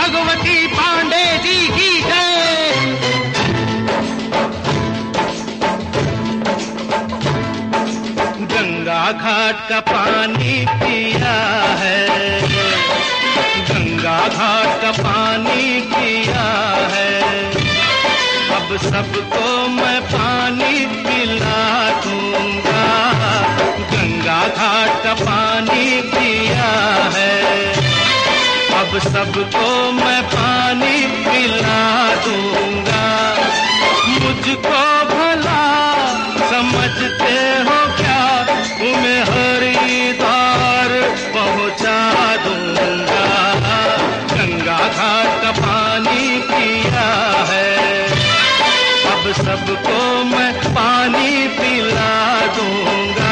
भगवती पांडे जी की जय। गंगा घाट का पानी पिया है, गंगा घाट का पानी पिया है, अब सबको मैं पानी पिला दूंगा। गंगा घाट का पानी पिया है, अब सबको मैं पानी पिला दूंगा। मुझको भला समझते हो क्या, तुम्हें हरिद्वार पहुंचा दूंगा। गंगा घाट का पानी पिया है, अब सबको मैं पानी पिला दूंगा।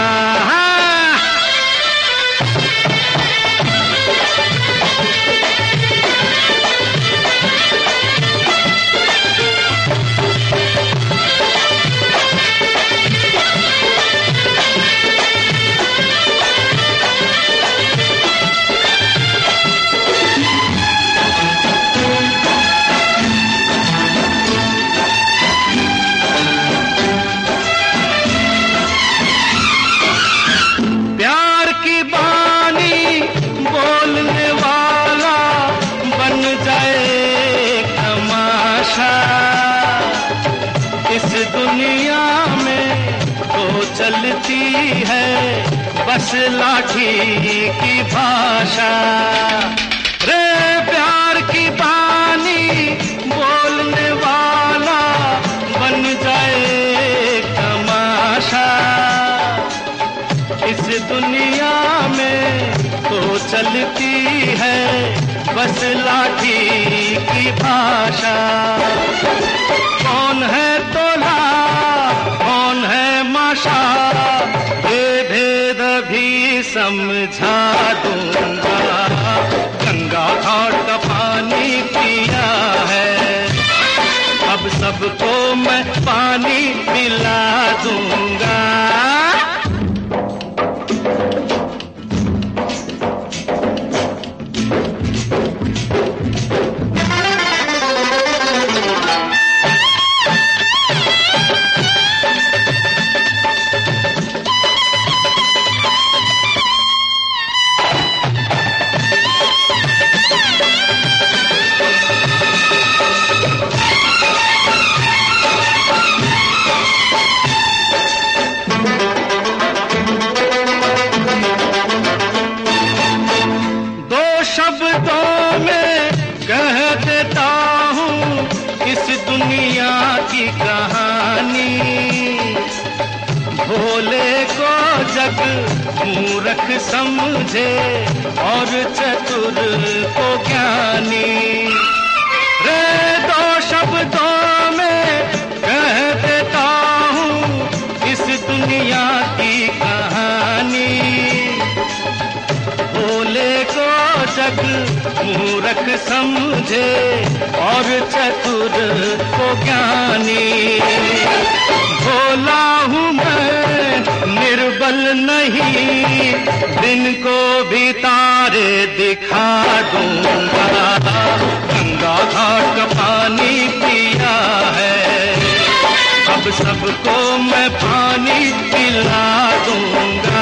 दुनिया में तो चलती है बस लाठी की भाषा। रे प्यार की बानी बोलने वाला बन जाए तमाशा। इस दुनिया में तो चलती है बस लाठी की भाषा। कौन है तोला कौन है माशा, ये भेद भी समझा दूंगा। गंगा घाट का पानी पिया है, अब सबको मैं पानी पिला दूंगा। शब्दों में कह देता हूँ इस दुनिया की कहानी। भोले को जग मूर्ख समझे और चतुर को ज्ञानी। रे दो शब्दों में कह देता हूँ इस दुनिया की कहानी। भोले को जग मूर्ख समझे और चतुर को ज्ञानी। भोला हूँ मैं निर्बल नहीं, दिन को भी तारे दिखा दूंगा। गंगा घाट का पानी पिया है, अब सबको मैं पानी पिला दूंगा।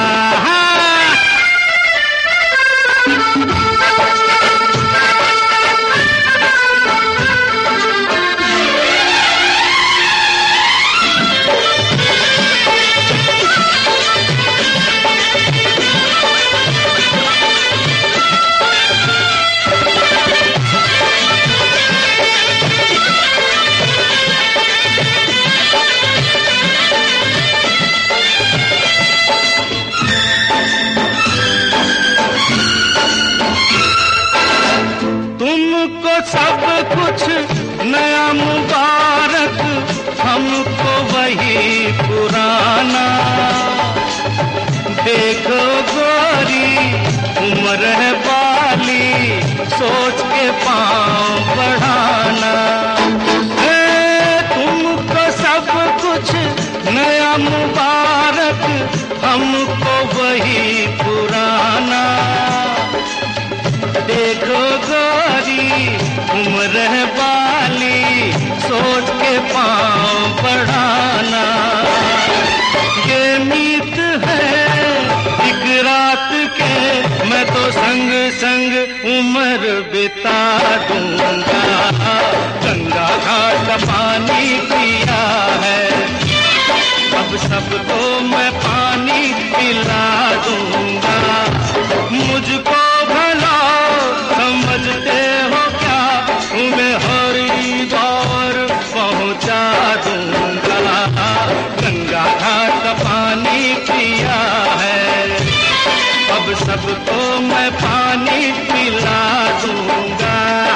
सब कुछ नया मुबारक, हमको वही पुराना। देखो गोरी उम्र है बाली, सोच के पाँव बढ़ाना। तुमको सब कुछ नया मुबारक, हमको वही पुराना। देखो गोरी पाँव बढ़ाना। ये मीत है एक रात के, मैं तो संग संग उम्र बिता दूंगा। गंगा घाट पानी पिया है, अब सबको मैं पानी पिला दूंगा। मुझको भला समझते हो क्या, तुम्हें हरिद्वार पहुंचा दूंगा। गंगा घाट पानी पिया है, अब सबको मैं पानी पिला दूंगा।